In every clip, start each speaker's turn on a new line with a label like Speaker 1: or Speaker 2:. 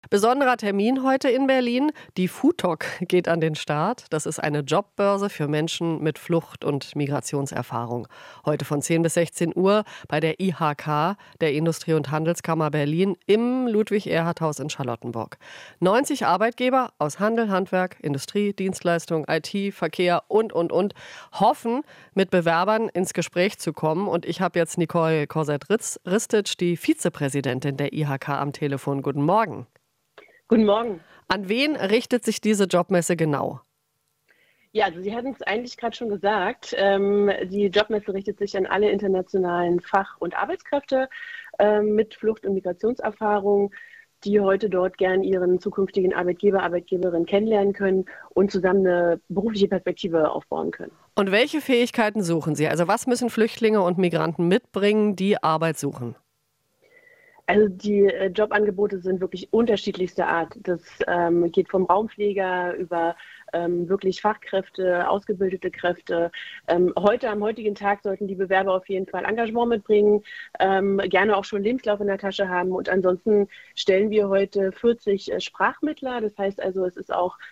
Speaker 1: Besonderer Termin heute in Berlin. Die FUTOC geht an den Start. Das ist eine Jobbörse für Menschen mit Flucht- und Migrationserfahrung. Heute von 10 bis 16 Uhr bei der IHK, der Industrie- und Handelskammer Berlin, im Ludwig-Erhard-Haus in Charlottenburg. 90 Arbeitgeber aus Handel, Handwerk, Industrie, Dienstleistung, IT, Verkehr und hoffen, mit Bewerbern ins Gespräch zu kommen. Und ich habe jetzt Nicole Korsett-Ristic, die Vizepräsidentin der IHK, am Telefon. Guten Morgen.
Speaker 2: Guten Morgen.
Speaker 1: An wen richtet sich diese Jobmesse genau?
Speaker 2: Ja, also Sie hatten es eigentlich gerade schon gesagt. Die Jobmesse richtet sich an alle internationalen Fach- und Arbeitskräfte mit Flucht- und Migrationserfahrung, die heute dort gern ihren zukünftigen Arbeitgeber, Arbeitgeberin kennenlernen können und zusammen eine berufliche Perspektive aufbauen können.
Speaker 1: Und welche Fähigkeiten suchen Sie? Also was müssen Flüchtlinge und Migranten mitbringen, die Arbeit suchen?
Speaker 2: Also die Jobangebote sind wirklich unterschiedlichster Art. Das geht vom Raumpfleger über wirklich Fachkräfte, ausgebildete Kräfte. Am heutigen Tag sollten die Bewerber auf jeden Fall Engagement mitbringen, gerne auch schon Lebenslauf in der Tasche haben. Und ansonsten stellen wir heute 40 Sprachmittler. Das heißt also, es ist auch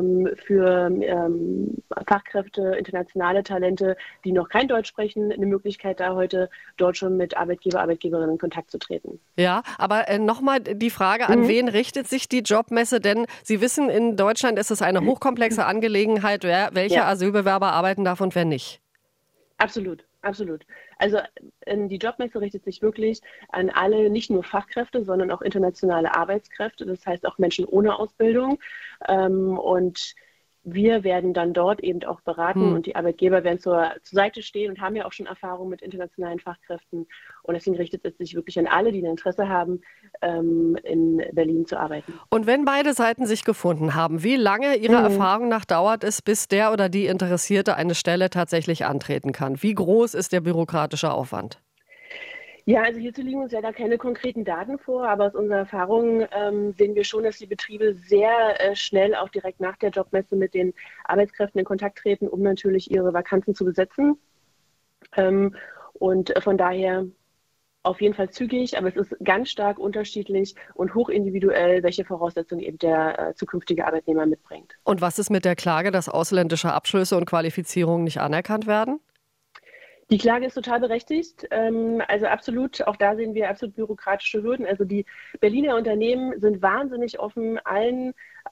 Speaker 2: für Fachkräfte, internationale Talente, die noch kein Deutsch sprechen, eine Möglichkeit, da heute dort schon mit Arbeitgeber, Arbeitgeberinnen in Kontakt zu treten.
Speaker 1: Ja, aber nochmal die Frage, an wen richtet sich die Jobmesse? Denn Sie wissen, in Deutschland ist es eine hochkomplexe Angelegenheit, welche Asylbewerber arbeiten darf und wer nicht.
Speaker 2: Absolut. Also die Jobmesse richtet sich wirklich an alle, nicht nur Fachkräfte, sondern auch internationale Arbeitskräfte, das heißt auch Menschen ohne Ausbildung. Und wir werden dann dort eben auch beraten und die Arbeitgeber werden zur Seite stehen und haben ja auch schon Erfahrung mit internationalen Fachkräften. Und deswegen richtet es sich wirklich an alle, die ein Interesse haben, in Berlin zu arbeiten.
Speaker 1: Und wenn beide Seiten sich gefunden haben, wie lange Ihrer Erfahrung nach dauert es, bis der oder die Interessierte eine Stelle tatsächlich antreten kann? Wie groß ist der bürokratische Aufwand?
Speaker 2: Ja, also hierzu liegen uns ja da keine konkreten Daten vor, aber aus unserer Erfahrung sehen wir schon, dass die Betriebe sehr schnell auch direkt nach der Jobmesse mit den Arbeitskräften in Kontakt treten, um natürlich ihre Vakanzen zu besetzen. Und von daher auf jeden Fall zügig, aber es ist ganz stark unterschiedlich und hochindividuell, welche Voraussetzungen eben der zukünftige Arbeitnehmer mitbringt.
Speaker 1: Und was ist mit der Klage, dass ausländische Abschlüsse und Qualifizierungen nicht anerkannt werden?
Speaker 2: Die Klage ist total berechtigt. Also absolut, auch da sehen wir absolut bürokratische Hürden. Also die Berliner Unternehmen sind wahnsinnig offen allen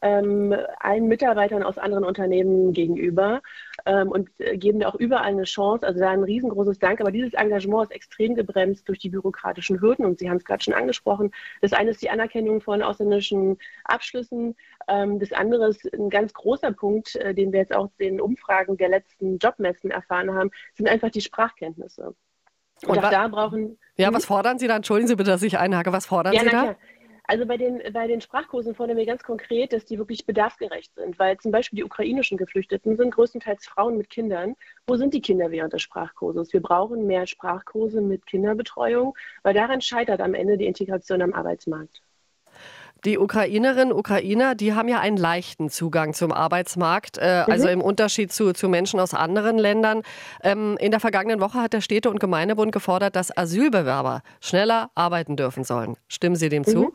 Speaker 2: Mitarbeitern aus anderen Unternehmen gegenüber und geben da auch überall eine Chance. Also da ein riesengroßes Dank. Aber dieses Engagement ist extrem gebremst durch die bürokratischen Hürden. Und Sie haben es gerade schon angesprochen. Das eine ist die Anerkennung von ausländischen Abschlüssen. Das andere ist ein ganz großer Punkt, den wir jetzt auch den Umfragen der letzten Jobmessen erfahren haben, sind einfach die Sprachkenntnisse. Und auch da brauchen...
Speaker 1: Ja, was fordern Sie da? Entschuldigen Sie bitte, dass ich einhake. Was fordern Sie da?
Speaker 2: Klar. Also bei den Sprachkursen fordern wir ganz konkret, dass die wirklich bedarfsgerecht sind, weil zum Beispiel die ukrainischen Geflüchteten sind größtenteils Frauen mit Kindern. Wo sind die Kinder während des Sprachkurses? Wir brauchen mehr Sprachkurse mit Kinderbetreuung, weil daran scheitert am Ende die Integration am Arbeitsmarkt.
Speaker 1: Die Ukrainerinnen und Ukrainer, die haben ja einen leichten Zugang zum Arbeitsmarkt, also im Unterschied zu Menschen aus anderen Ländern. In der vergangenen Woche hat der Städte- und Gemeindebund gefordert, dass Asylbewerber schneller arbeiten dürfen sollen. Stimmen Sie dem zu?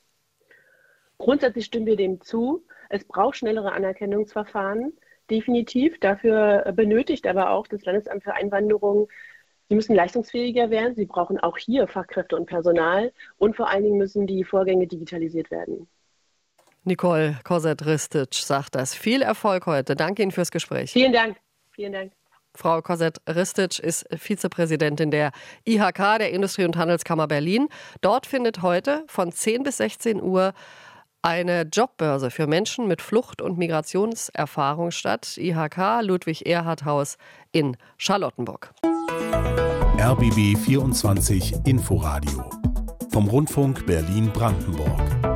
Speaker 2: Grundsätzlich stimmen wir dem zu. Es braucht schnellere Anerkennungsverfahren, definitiv. Dafür benötigt aber auch das Landesamt für Einwanderung, sie müssen leistungsfähiger werden. Sie brauchen auch hier Fachkräfte und Personal. Und vor allen Dingen müssen die Vorgänge digitalisiert werden.
Speaker 1: Nicole Korsett-Ristic sagt das. Viel Erfolg heute. Danke Ihnen fürs Gespräch.
Speaker 2: Vielen Dank.
Speaker 1: Frau Korsett-Ristic ist Vizepräsidentin der IHK, der Industrie- und Handelskammer Berlin. Dort findet heute von 10 bis 16 Uhr eine Jobbörse für Menschen mit Flucht- und Migrationserfahrung statt. IHK, Ludwig-Erhard-Haus in Charlottenburg.
Speaker 3: RBB 24 Inforadio vom Rundfunk Berlin-Brandenburg.